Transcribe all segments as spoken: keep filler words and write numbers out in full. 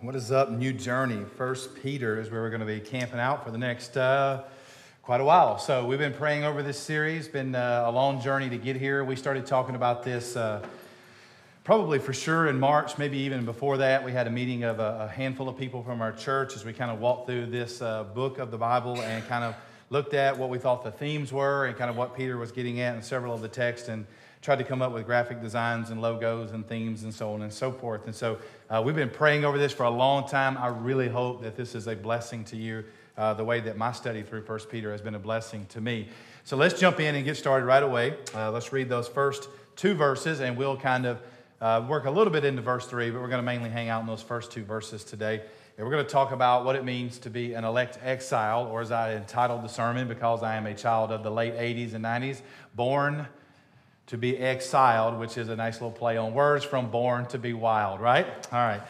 What is up, New Journey? First Peter is where we're going to be camping out for the next uh, quite a while. So we've been praying over this series. Been uh, a long journey to get here. We started talking about this uh, probably for sure in March, maybe even before that. We had a meeting of a, a handful of people from our church as we kind of walked through this uh, book of the Bible and kind of looked at what we thought the themes were and kind of what Peter was getting at in several of the texts, and tried to come up with graphic designs and logos and themes and so on and so forth. And so uh, we've been praying over this for a long time. I really hope that this is a blessing to you, uh, the way that my study through First Peter has been a blessing to me. So let's jump in and get started right away. Uh, let's read those first two verses, and we'll kind of uh, work a little bit into verse three, but we're going to mainly hang out in those first two verses today. And we're going to talk about what it means to be an elect exile, or as I entitled the sermon, because I am a child of the late eighties and nineties, born to be exiled, which is a nice little play on words from born to be wild, right? All right.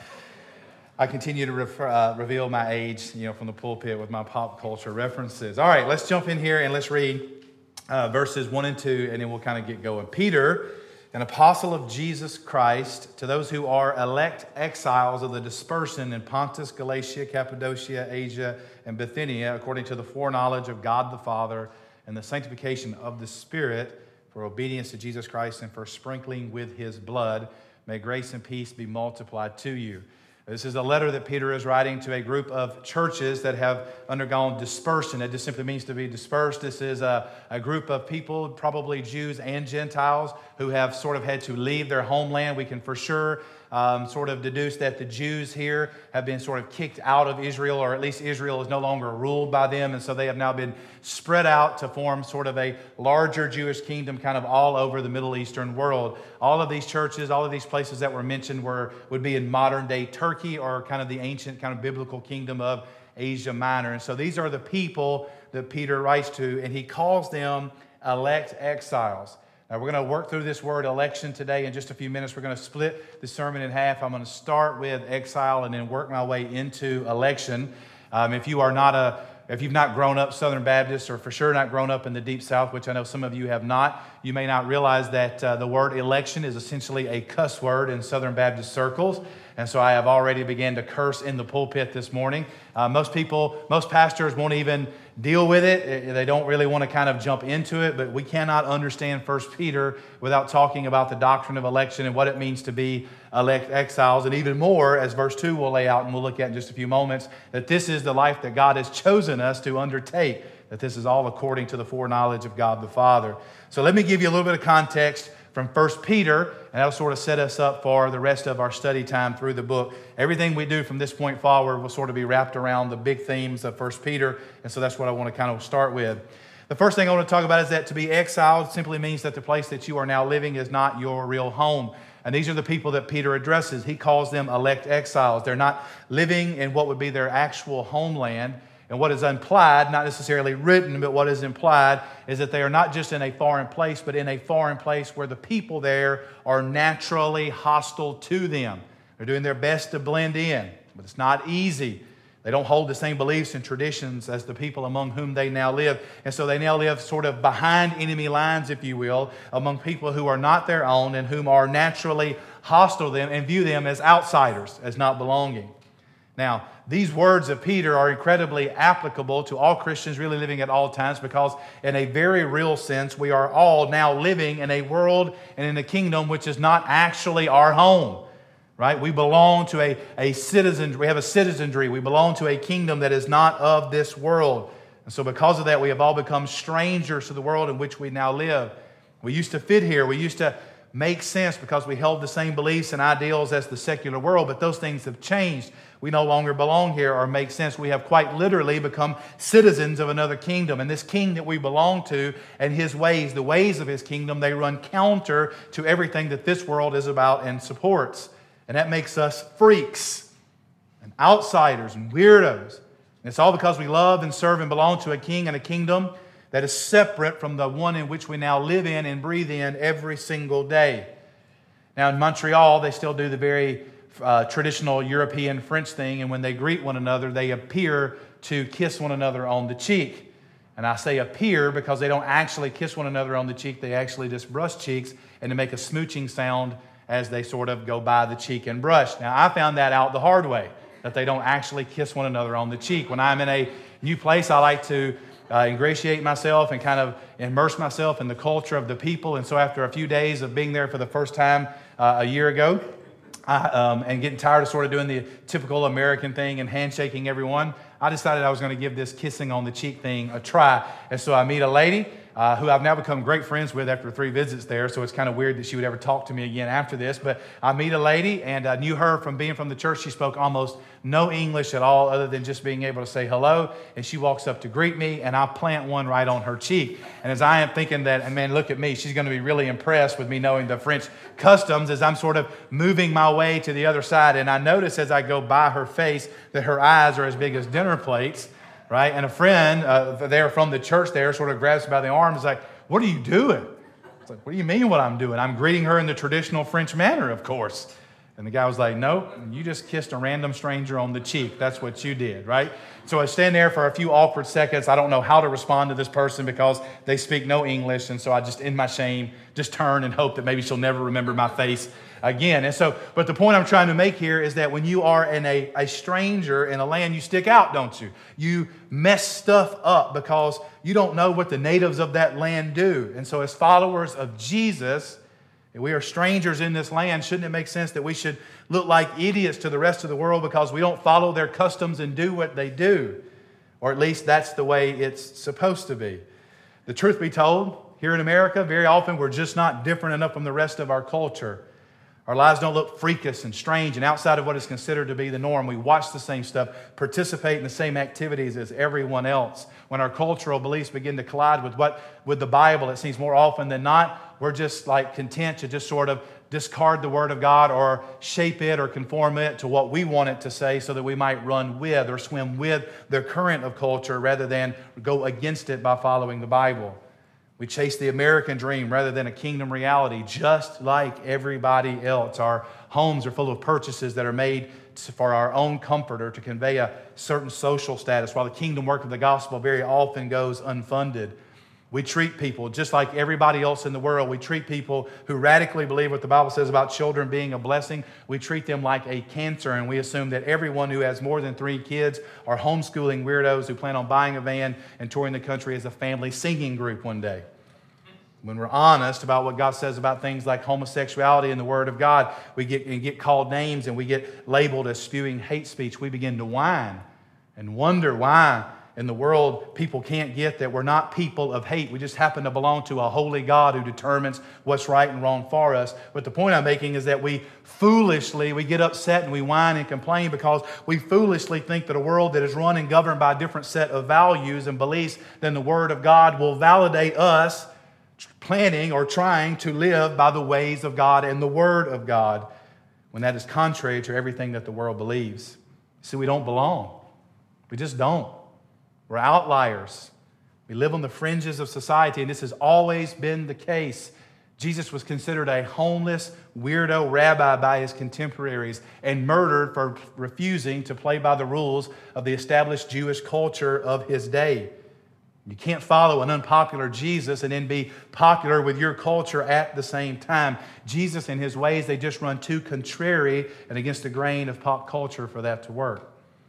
I continue to refer, uh, reveal my age, you know, from the pulpit with my pop culture references. All right, let's jump in here and let's read uh, verses one and two, and then we'll kind of get going. Peter, an apostle of Jesus Christ, to those who are elect exiles of the dispersion in Pontus, Galatia, Cappadocia, Asia, and Bithynia, according to the foreknowledge of God the Father and the sanctification of the Spirit, for obedience to Jesus Christ and for sprinkling with His blood. May grace and peace be multiplied to you. This is a letter that Peter is writing to a group of churches that have undergone dispersion. It just simply means to be dispersed. This is a, a group of people, probably Jews and Gentiles, who have sort of had to leave their homeland. We can for sure um, sort of deduce that the Jews here have been sort of kicked out of Israel, or at least Israel is no longer ruled by them, and so they have now been spread out to form sort of a larger Jewish kingdom kind of all over the Middle Eastern world. All of these churches, all of these places that were mentioned were would be in modern-day Turkey, or kind of the ancient kind of biblical kingdom of Asia Minor. And so these are the people that Peter writes to, and he calls them elect exiles. Now, we're going to work through this word election today in just a few minutes. We're going to split the sermon in half. I'm going to start with exile and then work my way into election. Um, if you are not a If you've not grown up Southern Baptist, or for sure not grown up in the Deep South, which I know some of you have not, you may not realize that uh, the word election is essentially a cuss word in Southern Baptist circles. And so I have already began to curse in the pulpit this morning. Uh, most people, most pastors won't even deal with it. They don't really want to kind of jump into it, but we cannot understand First Peter without talking about the doctrine of election and what it means to be elect exiles. And even more, as verse two will lay out, and we'll look at in just a few moments, that this is the life that God has chosen us to undertake, that this is all according to the foreknowledge of God the Father. So let me give you a little bit of context from First Peter, and that'll sort of set us up for the rest of our study time through the book. Everything we do from this point forward will sort of be wrapped around the big themes of First Peter, and so that's what I want to kind of start with. The first thing I want to talk about is that to be exiled simply means that the place that you are now living is not your real home. And these are the people that Peter addresses. He calls them elect exiles. They're not living in what would be their actual homeland. And what is implied, not necessarily written, but what is implied is that they are not just in a foreign place, but in a foreign place where the people there are naturally hostile to them. They're doing their best to blend in, but it's not easy. They don't hold the same beliefs and traditions as the people among whom they now live. And so they now live sort of behind enemy lines, if you will, among people who are not their own and whom are naturally hostile to them and view them as outsiders, as not belonging. Now, these words of Peter are incredibly applicable to all Christians really living at all times, because in a very real sense, we are all now living in a world and in a kingdom which is not actually our home, right? We belong to a, a citizen, we have a citizenry, we belong to a kingdom that is not of this world. And so because of that, we have all become strangers to the world in which we now live. We used to fit here, we used to make sense because we held the same beliefs and ideals as the secular world, but those things have changed. We no longer belong here or make sense. We have quite literally become citizens of another kingdom. And this king that we belong to and his ways, the ways of his kingdom, they run counter to everything that this world is about and supports. And that makes us freaks and outsiders and weirdos. And it's all because we love and serve and belong to a king and a kingdom that is separate from the one in which we now live in and breathe in every single day. Now in Montreal, they still do the very uh, traditional European French thing, and when they greet one another, they appear to kiss one another on the cheek. And I say appear because they don't actually kiss one another on the cheek, they actually just brush cheeks and to make a smooching sound as they sort of go by the cheek and brush. Now I found that out the hard way. that they don't actually kiss one another on the cheek. When I'm in a new place, I like to uh, ingratiate myself and kind of immerse myself in the culture of the people. And so after a few days of being there for the first time uh, a year ago, I, um, and getting tired of sort of doing the typical American thing and handshaking everyone, I decided I was going to give this kissing on the cheek thing a try. And so I meet a lady uh, who I've now become great friends with after three visits there, so it's kind of weird that she would ever talk to me again after this. But I meet a lady, and I knew her from being from the church. She spoke almost no English at all other than just being able to say hello. And she walks up to greet me, and I plant one right on her cheek. And as I am thinking that, and man, look at me, she's going to be really impressed with me knowing the French customs, as I'm sort of moving my way to the other side. And I notice as I go by her face that her eyes are as big as dinner plates, right? And a friend uh, there from the church there sort of grabs me by the arm and is like, "What are you doing?" It's like, "What do you mean what I'm doing?" "I'm greeting her in the traditional French manner, of course." And the guy was like, "Nope, you just kissed a random stranger on the cheek. That's what you did," right? So I stand there for a few awkward seconds. I don't know how to respond to this person because they speak no English. And so I just, in my shame, just turn and hope that maybe she'll never remember my face again. And so, but the point I'm trying to make here is that when you are in a, a stranger in a land, you stick out, don't you? You mess stuff up because you don't know what the natives of that land do. And so as followers of Jesus, if we are strangers in this land, shouldn't it make sense that we should look like idiots to the rest of the world because we don't follow their customs and do what they do? Or at least that's the way it's supposed to be. The truth be told, here in America, very often we're just not different enough from the rest of our culture. Our lives don't look freakish and strange and outside of what is considered to be the norm. We watch the same stuff, participate in the same activities as everyone else. When our cultural beliefs begin to collide with what with the Bible, it seems more often than not, we're just like content to just sort of discard the Word of God or shape it or conform it to what we want it to say so that we might run with or swim with the current of culture rather than go against it by following the Bible. We chase the American dream rather than a kingdom reality, just like everybody else. Our homes are full of purchases that are made for our own comfort or to convey a certain social status, while the kingdom work of the gospel very often goes unfunded. We treat people just like everybody else in the world. We treat people who radically believe what the Bible says about children being a blessing. We treat them like a cancer, and we assume that everyone who has more than three kids are homeschooling weirdos who plan on buying a van and touring the country as a family singing group one day. When we're honest about what God says about things like homosexuality and the Word of God, we get, and get called names and we get labeled as spewing hate speech. We begin to whine and wonder why in the world people can't get that we're not people of hate. We just happen to belong to a holy God who determines what's right and wrong for us. But the point I'm making is that we foolishly, we get upset and we whine and complain because we foolishly think that a world that is run and governed by a different set of values and beliefs than the Word of God will validate us planning or trying to live by the ways of God and the Word of God, when that is contrary to everything that the world believes. See, we don't belong. We just don't. We're outliers. We live on the fringes of society, and this has always been the case. Jesus was considered a homeless, weirdo rabbi by his contemporaries and murdered for refusing to play by the rules of the established Jewish culture of his day. You can't follow an unpopular Jesus and then be popular with your culture at the same time. Jesus and his ways, they just run too contrary and against the grain of pop culture for that to work.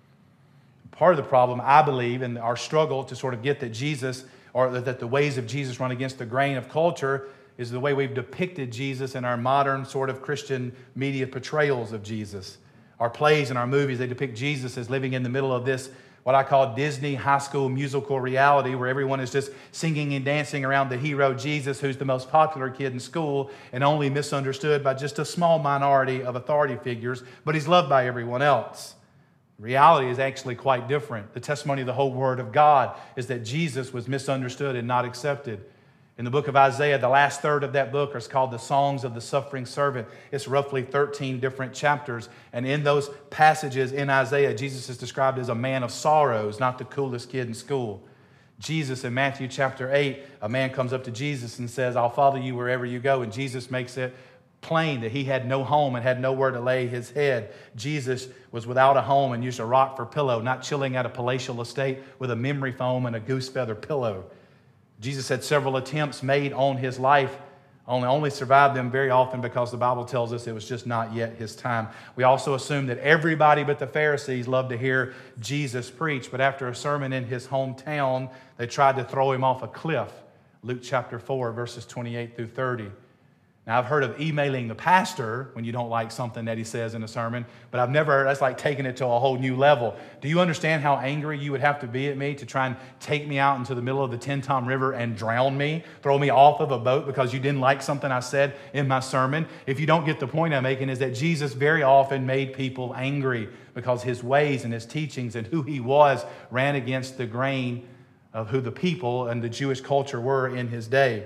Part of the problem, I believe, in our struggle to sort of get that Jesus, or that the ways of Jesus run against the grain of culture, is the way we've depicted Jesus in our modern sort of Christian media portrayals of Jesus. Our plays and our movies, they depict Jesus as living in the middle of this what I call Disney high school musical reality, where everyone is just singing and dancing around the hero Jesus, who's the most popular kid in school and only misunderstood by just a small minority of authority figures, but he's loved by everyone else. Reality is actually quite different. The testimony of the whole Word of God is that Jesus was misunderstood and not accepted. In the book of Isaiah, the last third of that book is called the Songs of the Suffering Servant. It's roughly thirteen different chapters. And in those passages in Isaiah, Jesus is described as a man of sorrows, not the coolest kid in school. Jesus, in Matthew chapter eight, a man comes up to Jesus and says, "I'll follow you wherever you go." And Jesus makes it plain that he had no home and had nowhere to lay his head. Jesus was without a home and used a rock for pillow, not chilling at a palatial estate with a memory foam and a goose feather pillow. Jesus had several attempts made on his life Only, only survived them very often because the Bible tells us it was just not yet his time. We also assume that everybody but the Pharisees loved to hear Jesus preach, but after a sermon in his hometown, they tried to throw him off a cliff. Luke chapter four, verses twenty-eight through thirty. Now, I've heard of emailing the pastor when you don't like something that he says in a sermon, but I've never, that's like taking it to a whole new level. Do you understand how angry you would have to be at me to try and take me out into the middle of the Tenn-Tom River and drown me, throw me off of a boat because you didn't like something I said in my sermon? If you don't get the point I'm making, is that Jesus very often made people angry because his ways and his teachings and who he was ran against the grain of who the people and the Jewish culture were in his day.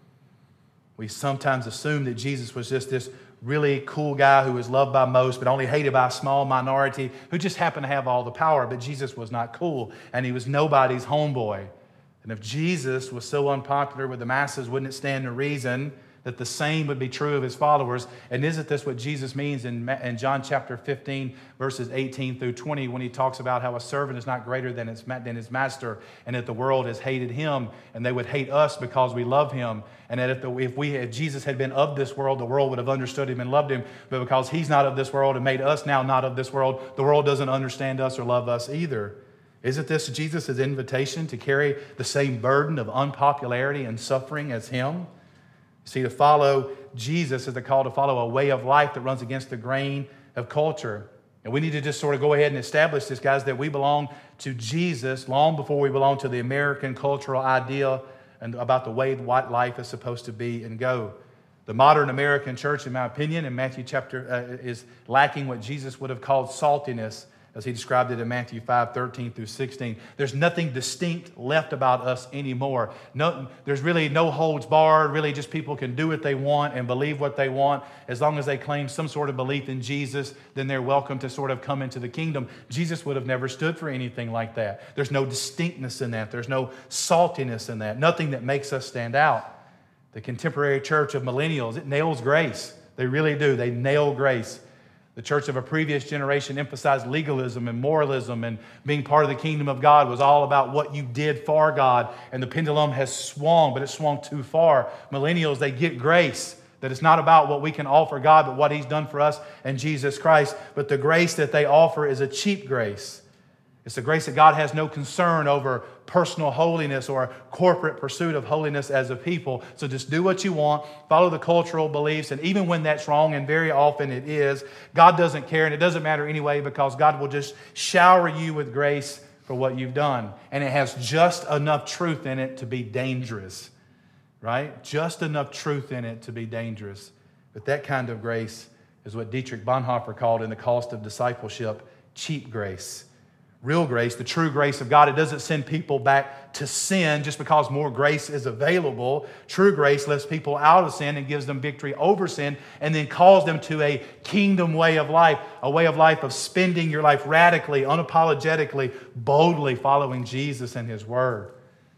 We sometimes assume that Jesus was just this really cool guy who was loved by most but only hated by a small minority who just happened to have all the power. But Jesus was not cool, and he was nobody's homeboy. And if Jesus was so unpopular with the masses, wouldn't it stand to reason that the same would be true of his followers? And isn't this what Jesus means in, in John chapter fifteen, verses eighteen through twenty, when he talks about how a servant is not greater than his, than his master, and that the world has hated him, and they would hate us because we love him, and that if, the, if, we, if Jesus had been of this world, the world would have understood him and loved him, but because he's not of this world and made us now not of this world, the world doesn't understand us or love us either. Isn't this Jesus' invitation to carry the same burden of unpopularity and suffering as him? See, to follow Jesus is the call to follow a way of life that runs against the grain of culture. And we need to just sort of go ahead and establish this, guys, that we belong to Jesus long before we belong to the American cultural idea and about the way what life is supposed to be and go. The modern American church, in my opinion, in Matthew chapter, uh, is lacking what Jesus would have called saltiness, as he described it in Matthew five, thirteen through sixteen. There's nothing distinct left about us anymore. No, there's really no holds barred. Really just people can do what they want and believe what they want. As long as they claim some sort of belief in Jesus, then they're welcome to sort of come into the kingdom. Jesus would have never stood for anything like that. There's no distinctness in that. There's no saltiness in that. Nothing that makes us stand out. The contemporary church of millennials, it nails grace. They really do. They nail grace. The church of a previous generation emphasized legalism and moralism, and being part of the kingdom of God was all about what you did for God. And the pendulum has swung, but it swung too far. Millennials, they get grace, that it's not about what we can offer God, but what he's done for us in Jesus Christ. But the grace that they offer is a cheap grace. It's the grace that God has no concern over personal holiness or corporate pursuit of holiness as a people. So just do what you want, follow the cultural beliefs, and even when that's wrong, and very often it is, God doesn't care, and it doesn't matter anyway, because God will just shower you with grace for what you've done. And it has just enough truth in it to be dangerous, right? Just enough truth in it to be dangerous. But that kind of grace is what Dietrich Bonhoeffer called in The Cost of Discipleship, cheap grace. Real grace, the true grace of God, it doesn't send people back to sin just because more grace is available. True grace lifts people out of sin and gives them victory over sin, and then calls them to a kingdom way of life, a way of life of spending your life radically, unapologetically, boldly following Jesus and his word.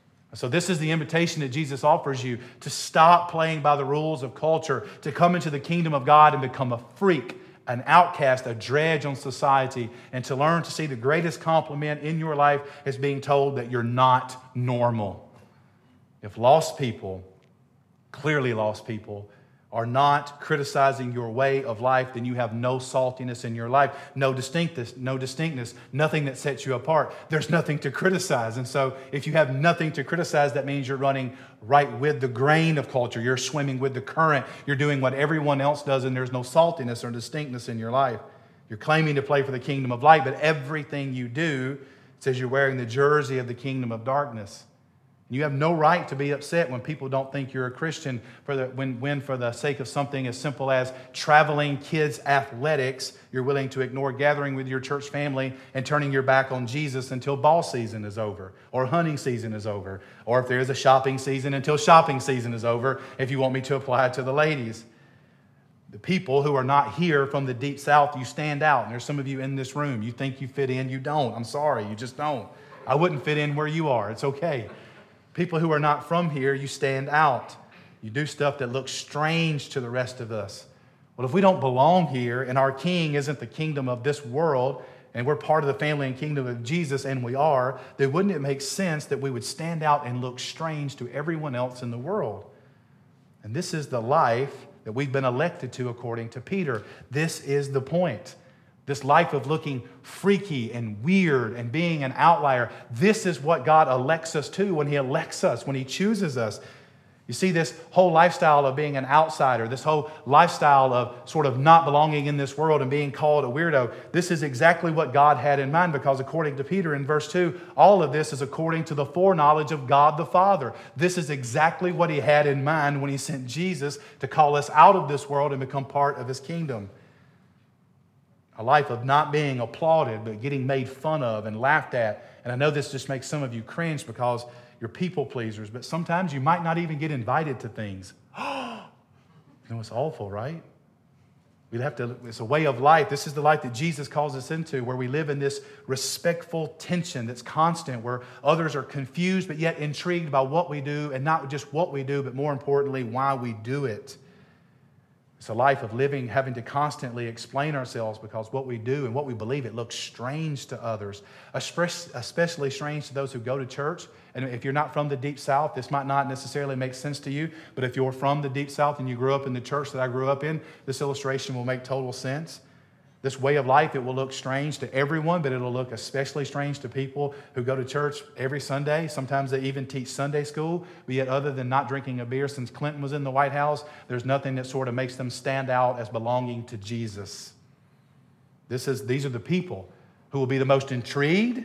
So this is the invitation that Jesus offers you, to stop playing by the rules of culture, to come into the kingdom of God and become a freak, an outcast, a dredge on society, and to learn to see the greatest compliment in your life as being told that you're not normal. If lost people, clearly lost people, are not criticizing your way of life, then you have no saltiness in your life, no distinctness, no distinctness, nothing that sets you apart. There's nothing to criticize. And so if you have nothing to criticize, that means you're running right with the grain of culture. You're swimming with the current. You're doing what everyone else does, and there's no saltiness or distinctness in your life. You're claiming to play for the kingdom of light, but everything you do says you're wearing the jersey of the kingdom of darkness. You have no right to be upset when people don't think you're a Christian for the, when, when for the sake of something as simple as traveling kids' athletics, you're willing to ignore gathering with your church family and turning your back on Jesus until ball season is over, or hunting season is over, or if there is a shopping season, until shopping season is over, if you want me to apply it to the ladies. The people who are not here from the deep south, you stand out. And there's some of you in this room, you think you fit in, you don't. I'm sorry, you just don't. I wouldn't fit in where you are. It's okay. People who are not from here, you stand out. You do stuff that looks strange to the rest of us. Well, if we don't belong here, and our king isn't the kingdom of this world, and we're part of the family and kingdom of Jesus, and we are, then wouldn't it make sense that we would stand out and look strange to everyone else in the world? And this is the life that we've been elected to according to Peter. This is the point. This life of looking freaky and weird and being an outlier, this is what God elects us to when He elects us, when He chooses us. You see, this whole lifestyle of being an outsider, this whole lifestyle of sort of not belonging in this world and being called a weirdo, this is exactly what God had in mind, because according to Peter in verse two, all of this is according to the foreknowledge of God the Father. This is exactly what He had in mind when He sent Jesus to call us out of this world and become part of His kingdom. A life of not being applauded, but getting made fun of and laughed at. And I know this just makes some of you cringe because you're people pleasers, but sometimes you might not even get invited to things. You know, it's awful, right? We have to, it's a way of life. This is the life that Jesus calls us into, where we live in this respectful tension that's constant, where others are confused but yet intrigued by what we do, and not just what we do, but more importantly, why we do it. It's a life of living, having to constantly explain ourselves because what we do and what we believe, it looks strange to others, especially strange to those who go to church. And if you're not from the Deep South, this might not necessarily make sense to you, but if you're from the Deep South and you grew up in the church that I grew up in, this illustration will make total sense. This way of life, it will look strange to everyone, but it'll look especially strange to people who go to church every Sunday. Sometimes they even teach Sunday school, but yet other than not drinking a beer since Clinton was in the White House, there's nothing that sort of makes them stand out as belonging to Jesus. This is, these are the people who will be the most intrigued,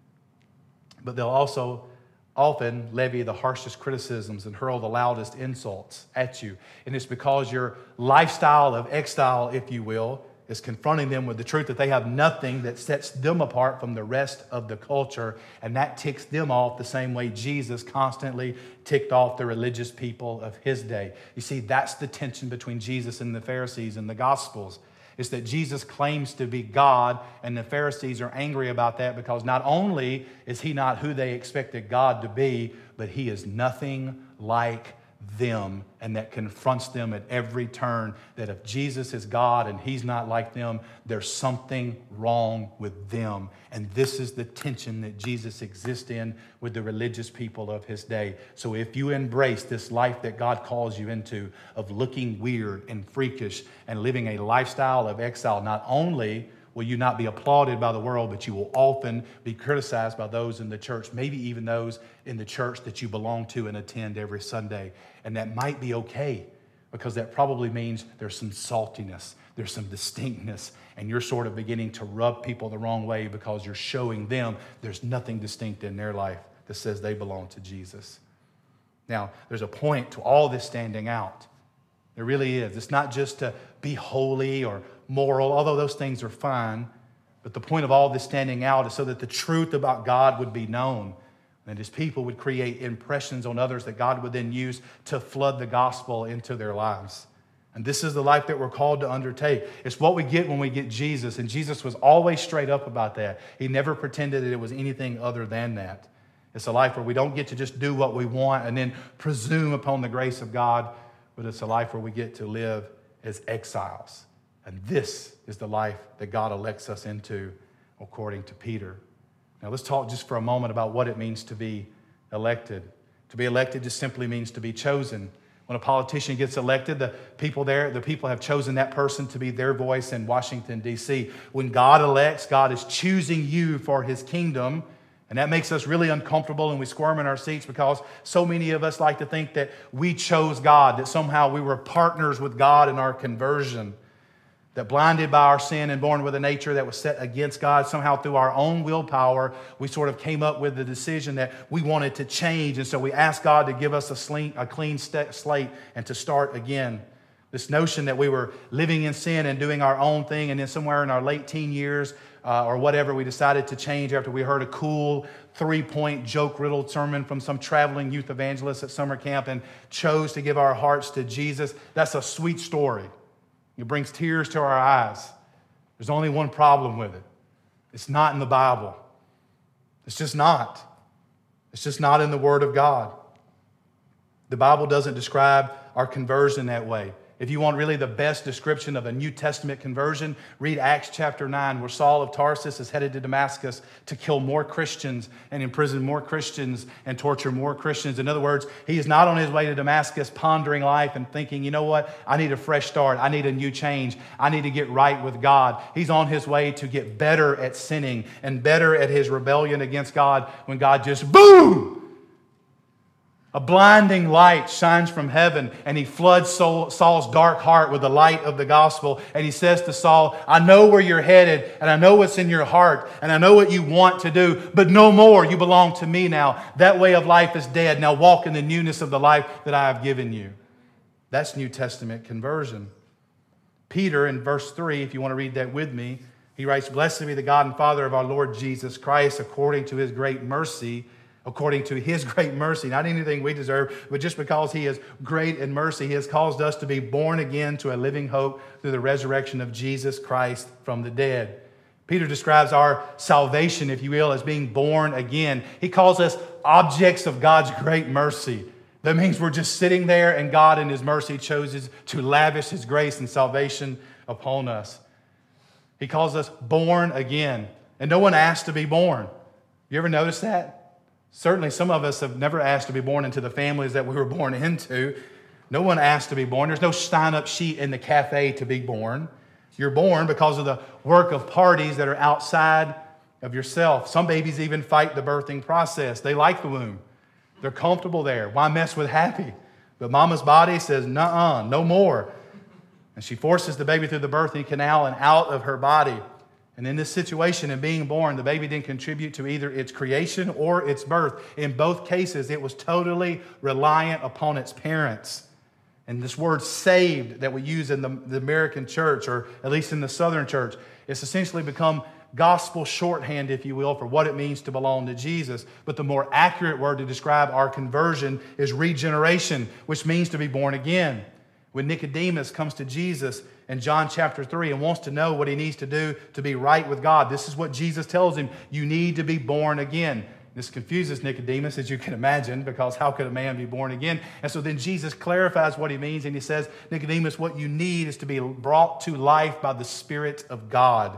but they'll also often levy the harshest criticisms and hurl the loudest insults at you. And it's because your lifestyle of exile, if you will, is confronting them with the truth that they have nothing that sets them apart from the rest of the culture, and that ticks them off the same way Jesus constantly ticked off the religious people of His day. You see, that's the tension between Jesus and the Pharisees in the Gospels. It's that Jesus claims to be God, and the Pharisees are angry about that because not only is He not who they expected God to be, but He is nothing like them, and that confronts them at every turn that if Jesus is God and He's not like them, there's something wrong with them. And this is the tension that Jesus exists in with the religious people of His day. So if you embrace this life that God calls you into of looking weird and freakish and living a lifestyle of exile, not only will you not be applauded by the world, but you will often be criticized by those in the church, maybe even those in the church that you belong to and attend every Sunday. And that might be okay, because that probably means there's some saltiness, there's some distinctness, and you're sort of beginning to rub people the wrong way because you're showing them there's nothing distinct in their life that says they belong to Jesus. Now, there's a point to all this standing out. There really is. It's not just to be holy or moral, although those things are fine. But the point of all this standing out is so that the truth about God would be known, and His people would create impressions on others that God would then use to flood the gospel into their lives. And this is the life that we're called to undertake. It's what we get when we get Jesus, and Jesus was always straight up about that. He never pretended that it was anything other than that. It's a life where we don't get to just do what we want and then presume upon the grace of God, but it's a life where we get to live as exiles. And this is the life that God elects us into, according to Peter. Now let's talk just for a moment about what it means to be elected. To be elected just simply means to be chosen. When a politician gets elected, the people there, the people have chosen that person to be their voice in Washington, D C When God elects, God is choosing you for His kingdom. And that makes us really uncomfortable, and we squirm in our seats because so many of us like to think that we chose God, that somehow we were partners with God in our conversion. That blinded by our sin and born with a nature that was set against God, somehow through our own willpower, we sort of came up with the decision that we wanted to change. And so we asked God to give us a, a clean slate and to start again. This notion that we were living in sin and doing our own thing, and then somewhere in our late teen years uh, or whatever, we decided to change after we heard a cool three-point joke-riddled sermon from some traveling youth evangelist at summer camp and chose to give our hearts to Jesus. That's a sweet story. It brings tears to our eyes. There's only one problem with it. It's not in the Bible. It's just not. It's just not in the Word of God. The Bible doesn't describe our conversion that way. If you want really the best description of a New Testament conversion, read Acts chapter nine, where Saul of Tarsus is headed to Damascus to kill more Christians and imprison more Christians and torture more Christians. In other words, he is not on his way to Damascus pondering life and thinking, you know what, I need a fresh start. I need a new change. I need to get right with God. He's on his way to get better at sinning and better at his rebellion against God when God just, boom! A blinding light shines from heaven, and he floods Saul's dark heart with the light of the gospel. And he says to Saul, I know where you're headed, and I know what's in your heart, and I know what you want to do, but no more. You belong to me now. That way of life is dead. Now walk in the newness of the life that I have given you. That's New Testament conversion. Peter, in verse three, if you want to read that with me, he writes, Blessed be the God and Father of our Lord Jesus Christ, according to his great mercy, according to his great mercy, not anything we deserve, but just because he is great in mercy, he has caused us to be born again to a living hope through the resurrection of Jesus Christ from the dead. Peter describes our salvation, if you will, as being born again. He calls us objects of God's great mercy. That means we're just sitting there and God in his mercy chooses to lavish his grace and salvation upon us. He calls us born again. And no one asked to be born. You ever notice that? Certainly some of us have never asked to be born into the families that we were born into. No one asked to be born. There's no sign-up sheet in the cafe to be born. You're born because of the work of parties that are outside of yourself. Some babies even fight the birthing process. They like the womb. They're comfortable there. Why mess with happy? But mama's body says, nuh-uh, no more. And she forces the baby through the birthing canal and out of her body. And in this situation, in being born, the baby didn't contribute to either its creation or its birth. In both cases, it was totally reliant upon its parents. And this word saved that we use in the, the American church, or at least in the Southern church, it's essentially become gospel shorthand, if you will, for what it means to belong to Jesus. But the more accurate word to describe our conversion is regeneration, which means to be born again. When Nicodemus comes to Jesus in John chapter three and wants to know what he needs to do to be right with God, this is what Jesus tells him. You need to be born again. This confuses Nicodemus, as you can imagine, because how could a man be born again? And so then Jesus clarifies what he means, and he says, Nicodemus, what you need is to be brought to life by the Spirit of God.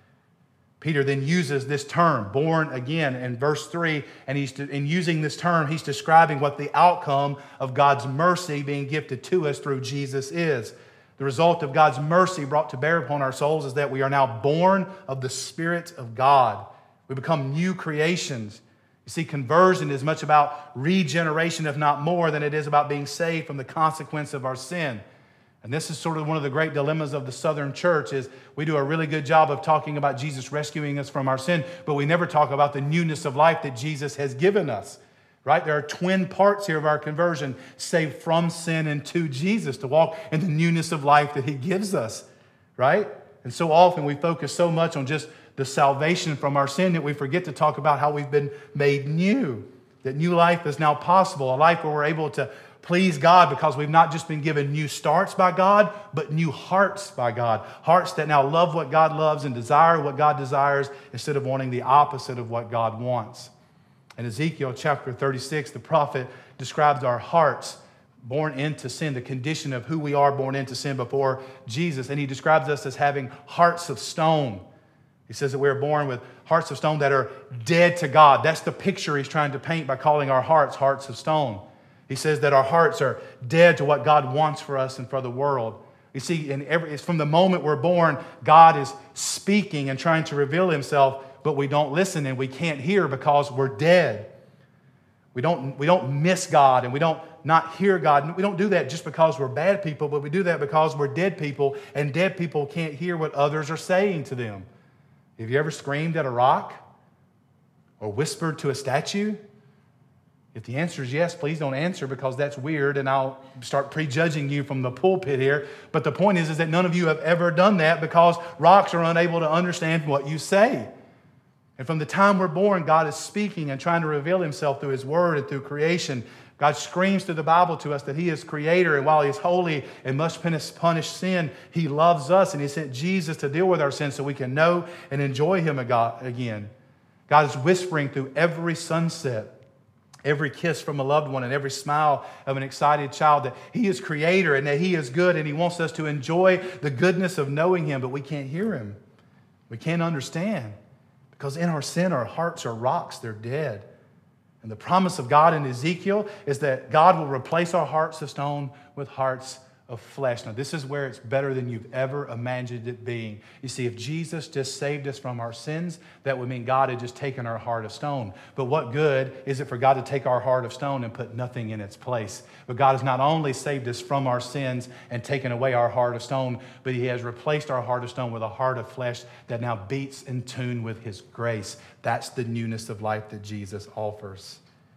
Peter then uses this term, born again, in verse three, and he's in using this term, he's describing what the outcome of God's mercy being gifted to us through Jesus is. The result of God's mercy brought to bear upon our souls is that we are now born of the Spirit of God. We become new creations. You see, conversion is much about regeneration, if not more, than it is about being saved from the consequence of our sin. And this is sort of one of the great dilemmas of the Southern church is we do a really good job of talking about Jesus rescuing us from our sin, but we never talk about the newness of life that Jesus has given us, right? There are twin parts here of our conversion, saved from sin and to Jesus, to walk in the newness of life that he gives us, right? And so often we focus so much on just the salvation from our sin that we forget to talk about how we've been made new, that new life is now possible, a life where we're able to please God because we've not just been given new starts by God, but new hearts by God. Hearts that now love what God loves and desire what God desires instead of wanting the opposite of what God wants. In Ezekiel chapter thirty-six, the prophet describes our hearts born into sin, the condition of who we are born into sin before Jesus. And he describes us as having hearts of stone. He says that we're born with hearts of stone that are dead to God. That's the picture he's trying to paint by calling our hearts hearts of stone. He says that our hearts are dead to what God wants for us and for the world. You see, in every, it's from the moment we're born, God is speaking and trying to reveal himself, but we don't listen and we can't hear because we're dead. We don't, we don't miss God and we don't not hear God. We don't do that just because we're bad people, but we do that because we're dead people, and dead people can't hear what others are saying to them. Have you ever screamed at a rock or whispered to a statue? If the answer is yes, please don't answer because that's weird and I'll start prejudging you from the pulpit here. But the point is, is that none of you have ever done that because rocks are unable to understand what you say. And from the time we're born, God is speaking and trying to reveal himself through his word and through creation. God screams through the Bible to us that he is creator, and while he is holy and must punish sin, he loves us, and he sent Jesus to deal with our sins so we can know and enjoy him again. God is whispering through every sunset every kiss from a loved one and every smile of an excited child, that He is creator and that He is good and He wants us to enjoy the goodness of knowing Him, but we can't hear Him. We can't understand because in our sin, our hearts are rocks. They're dead. And the promise of God in Ezekiel is that God will replace our hearts of stone with hearts of flesh. Now, this is where it's better than you've ever imagined it being. You see, if Jesus just saved us from our sins, that would mean God had just taken our heart of stone. But what good is it for God to take our heart of stone and put nothing in its place? But God has not only saved us from our sins and taken away our heart of stone, but He has replaced our heart of stone with a heart of flesh that now beats in tune with His grace. That's the newness of life that Jesus offers.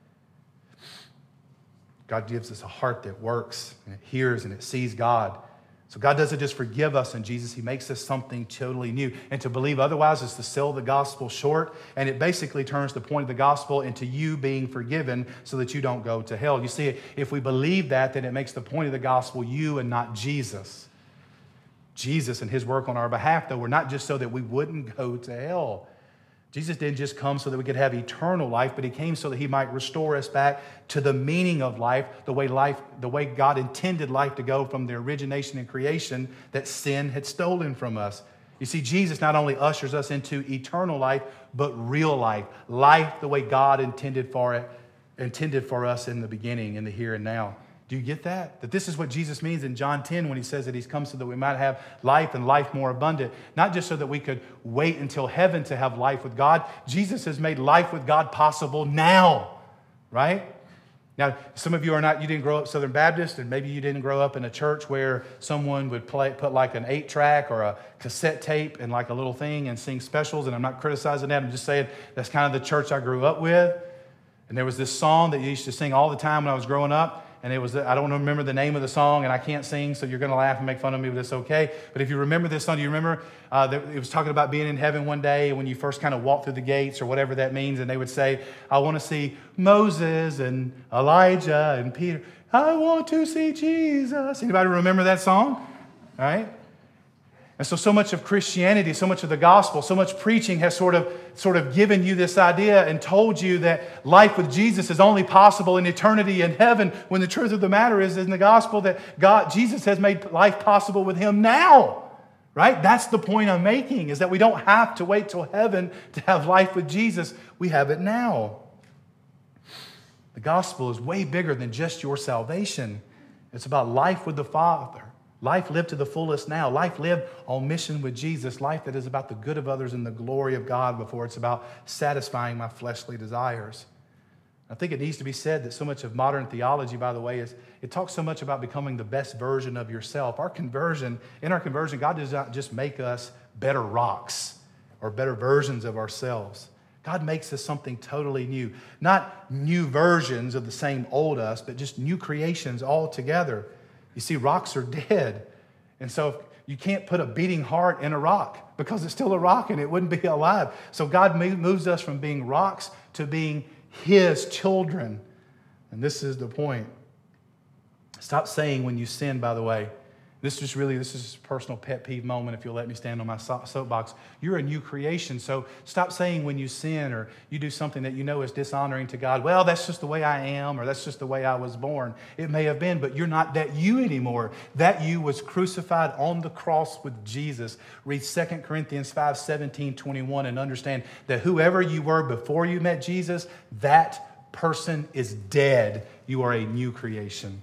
God gives us a heart that works and it hears and it sees God. So God doesn't just forgive us in Jesus. He makes us something totally new. And to believe otherwise is to sell the gospel short. And it basically turns the point of the gospel into you being forgiven so that you don't go to hell. You see, if we believe that, then it makes the point of the gospel you and not Jesus. Jesus and His work on our behalf, though, were not just so that we wouldn't go to hell. Jesus didn't just come so that we could have eternal life, but He came so that He might restore us back to the meaning of life, the way life, the way God intended life to go from the origination and creation that sin had stolen from us. You see, Jesus not only ushers us into eternal life, but real life, life the way God intended for it, intended for us in the beginning, in the here and now. Do you get that? That this is what Jesus means in John ten when He says that He's come so that we might have life and life more abundant. Not just so that we could wait until heaven to have life with God. Jesus has made life with God possible now, right? Now, some of you are not, you didn't grow up Southern Baptist, and maybe you didn't grow up in a church where someone would play, put like an eight track or a cassette tape and like a little thing and sing specials. And I'm not criticizing that. I'm just saying that's kind of the church I grew up with. And there was this song that you used to sing all the time when I was growing up. And it was, I don't remember the name of the song, and I can't sing, so you're going to laugh and make fun of me, but it's okay. But if you remember this song, do you remember uh, that it was talking about being in heaven one day when you first kind of walk through the gates or whatever that means, and they would say, I want to see Moses and Elijah and Peter. I want to see Jesus. Anybody remember that song? All right? And so, so much of Christianity, so much of the gospel, so much preaching has sort of, sort of given you this idea and told you that life with Jesus is only possible in eternity in heaven, when the truth of the matter is in the gospel that God, Jesus has made life possible with Him now, right? That's the point I'm making, is that we don't have to wait till heaven to have life with Jesus. We have it now. The gospel is way bigger than just your salvation. It's about life with the Father. Life lived to the fullest now. Life lived on mission with Jesus. Life that is about the good of others and the glory of God before it's about satisfying my fleshly desires. I think it needs to be said that so much of modern theology, by the way, is it talks so much about becoming the best version of yourself. Our conversion, in our conversion, God does not just make us better rocks or better versions of ourselves. God makes us something totally new. Not new versions of the same old us, but just new creations altogether. You see, rocks are dead. And so you can't put a beating heart in a rock because it's still a rock and it wouldn't be alive. So God moves us from being rocks to being His children. And this is the point. Stop saying when you sin, by the way. This is really, this is a personal pet peeve moment, if you'll let me stand on my soapbox. You're a new creation, so stop saying when you sin or you do something that you know is dishonoring to God, well, that's just the way I am, or that's just the way I was born. It may have been, but you're not that you anymore. That you was crucified on the cross with Jesus. Read Second Corinthians five, seventeen, twenty-one and understand that whoever you were before you met Jesus, that person is dead. You are a new creation.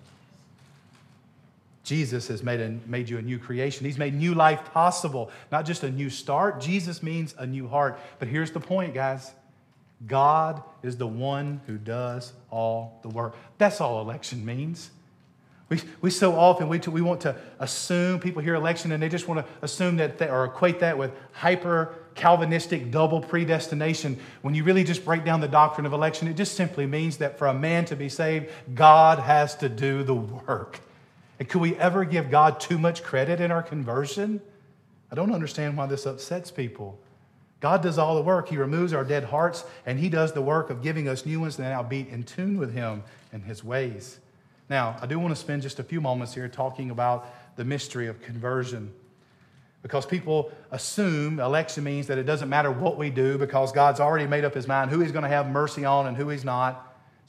Jesus has made, a, made you a new creation. He's made new life possible, not just a new start. Jesus means a new heart. But here's the point, guys. God is the one who does all the work. That's all election means. We, we so often, we, we want to assume, people hear election and they just want to assume that, they, or equate that with hyper Calvinistic double predestination. When you really just break down the doctrine of election, it just simply means that for a man to be saved, God has to do the work. And could we ever give God too much credit in our conversion? I don't understand why this upsets people. God does all the work. He removes our dead hearts, and He does the work of giving us new ones that now be in tune with Him and His ways. Now, I do want to spend just a few moments here talking about the mystery of conversion, because people assume election means that it doesn't matter what we do because God's already made up His mind who He's going to have mercy on and who He's not.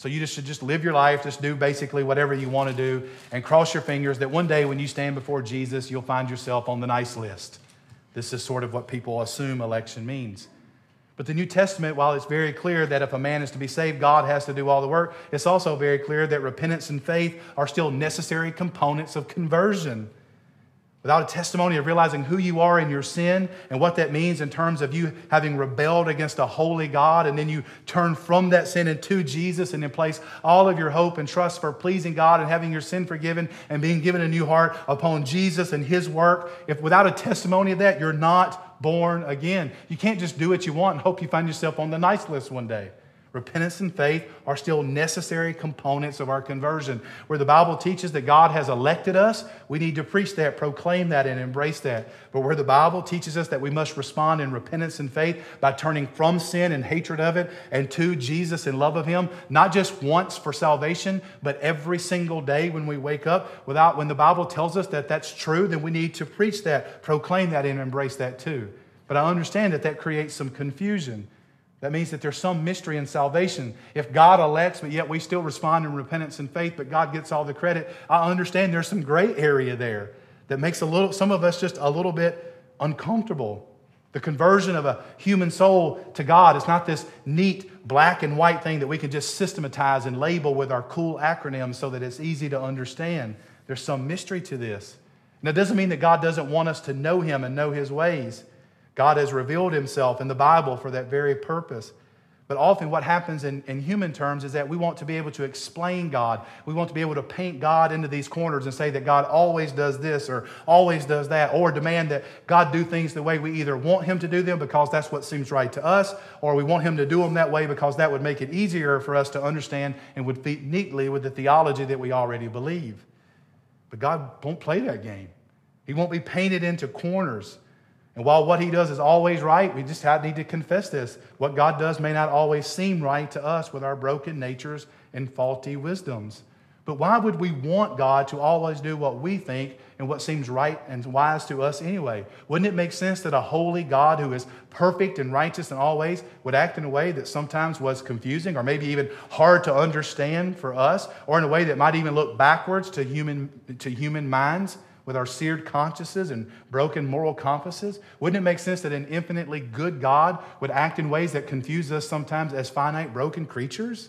So you just should just live your life, just do basically whatever you want to do, and cross your fingers that one day when you stand before Jesus, you'll find yourself on the nice list. This is sort of what people assume election means. But the New Testament, while it's very clear that if a man is to be saved, God has to do all the work, it's also very clear that repentance and faith are still necessary components of conversion. Without a testimony of realizing who you are in your sin and what that means in terms of you having rebelled against a holy God, and then you turn from that sin into Jesus and then place all of your hope and trust for pleasing God and having your sin forgiven and being given a new heart upon Jesus and His work. If without a testimony of that, you're not born again. You can't just do what you want and hope you find yourself on the nice list one day. Repentance and faith are still necessary components of our conversion. Where the Bible teaches that God has elected us, we need to preach that, proclaim that, and embrace that. But where the Bible teaches us that we must respond in repentance and faith by turning from sin and hatred of it and to Jesus and love of Him, not just once for salvation, but every single day when we wake up. Without, when the Bible tells us that that's true, then we need to preach that, proclaim that, and embrace that too. But I understand that that creates some confusion. That means that there's some mystery in salvation. If God elects, but yet we still respond in repentance and faith, but God gets all the credit, I understand there's some gray area there that makes a little, some of us just a little bit uncomfortable. The conversion of a human soul to God is not this neat black and white thing that we can just systematize and label with our cool acronyms so that it's easy to understand. There's some mystery to this. And that doesn't mean that God doesn't want us to know Him and know His ways. God has revealed Himself in the Bible for that very purpose. But often what happens in, in human terms is that we want to be able to explain God. We want to be able to paint God into these corners and say that God always does this or always does that, or demand that God do things the way we either want Him to do them because that's what seems right to us, or we want Him to do them that way because that would make it easier for us to understand and would fit neatly with the theology that we already believe. But God won't play that game. He won't be painted into corners. And while what He does is always right, we just need to confess this. What God does may not always seem right to us with our broken natures and faulty wisdoms. But why would we want God to always do what we think and what seems right and wise to us anyway? Wouldn't it make sense that a holy God who is perfect and righteous in all ways would act in a way that sometimes was confusing or maybe even hard to understand for us, or in a way that might even look backwards to human, to human minds? With our seared consciences and broken moral compasses? Wouldn't it make sense that an infinitely good God would act in ways that confuse us sometimes as finite, broken creatures?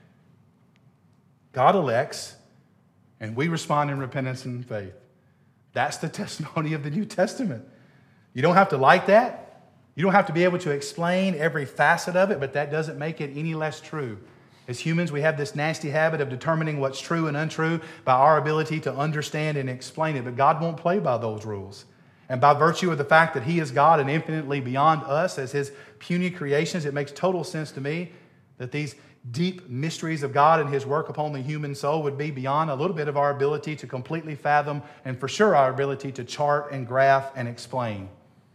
God elects, and we respond in repentance and faith. That's the testimony of the New Testament. You don't have to like that. You don't have to be able to explain every facet of it, but that doesn't make it any less true. As humans, we have this nasty habit of determining what's true and untrue by our ability to understand and explain it. But God won't play by those rules. And by virtue of the fact that He is God and infinitely beyond us as His puny creations, it makes total sense to me that these deep mysteries of God and His work upon the human soul would be beyond a little bit of our ability to completely fathom, and for sure our ability to chart and graph and explain.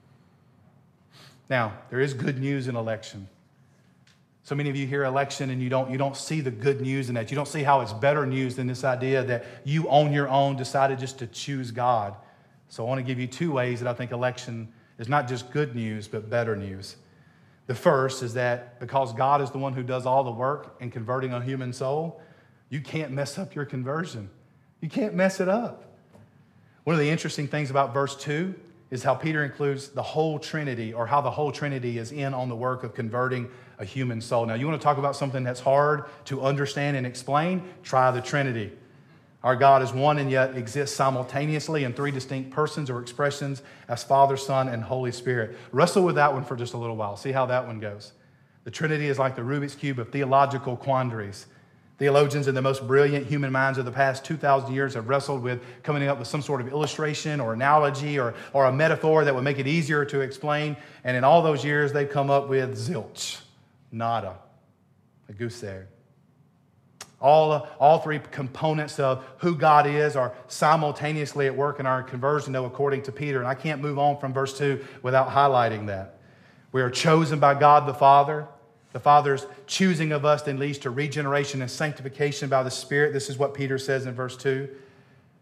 Now, there is good news in election. So many of you hear election and you don't, you don't see the good news in that. You don't see how it's better news than this idea that you on your own decided just to choose God. So I want to give you two ways that I think election is not just good news, but better news. The first is that because God is the one who does all the work in converting a human soul, you can't mess up your conversion. You can't mess it up. One of the interesting things about verse two is how Peter includes the whole Trinity, or how the whole Trinity is in on the work of converting a human soul. Now, you want to talk about something that's hard to understand and explain? Try the Trinity. Our God is one and yet exists simultaneously in three distinct persons or expressions as Father, Son, and Holy Spirit. Wrestle with that one for just a little while. See how that one goes. The Trinity is like the Rubik's Cube of theological quandaries. Theologians and the most brilliant human minds of the past two thousand years have wrestled with coming up with some sort of illustration or analogy or, or a metaphor that would make it easier to explain. And in all those years, they've come up with zilch, nada, a goose egg. All, all three components of who God is are simultaneously at work in our conversion, though, according to Peter. And I can't move on from verse two without highlighting that. We are chosen by God the Father. The Father's choosing of us then leads to regeneration and sanctification by the Spirit. This is what Peter says in verse two.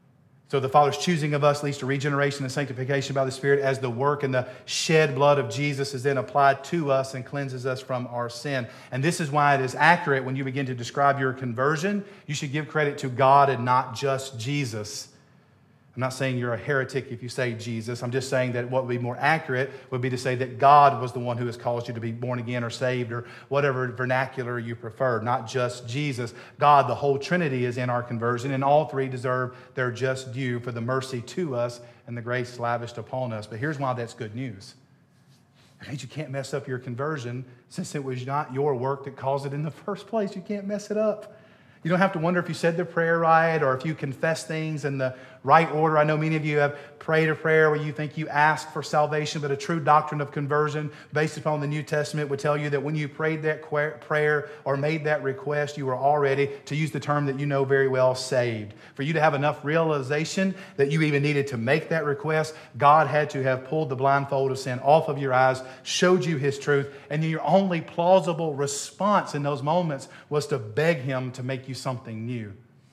So the Father's choosing of us leads to regeneration and sanctification by the Spirit, as the work and the shed blood of Jesus is then applied to us and cleanses us from our sin. And this is why it is accurate when you begin to describe your conversion. You should give credit to God and not just Jesus. I'm not saying you're a heretic if you say Jesus. I'm just saying that what would be more accurate would be to say that God was the one who has caused you to be born again or saved, or whatever vernacular you prefer, not just Jesus. God, the whole Trinity, is in our conversion, and all three deserve their just due for the mercy to us and the grace lavished upon us. But here's why that's good news. It means you can't mess up your conversion, since it was not your work that caused it in the first place. You can't mess it up. You don't have to wonder if you said the prayer right or if you confess things in the right order. I know many of you have prayed a prayer where you think you asked for salvation, but a true doctrine of conversion based upon the New Testament would tell you that when you prayed that prayer or made that request, you were already, to use the term that you know very well, saved. For you to have enough realization that you even needed to make that request, God had to have pulled the blindfold of sin off of your eyes, showed you His truth, and your only plausible response in those moments was to beg Him to make you something new.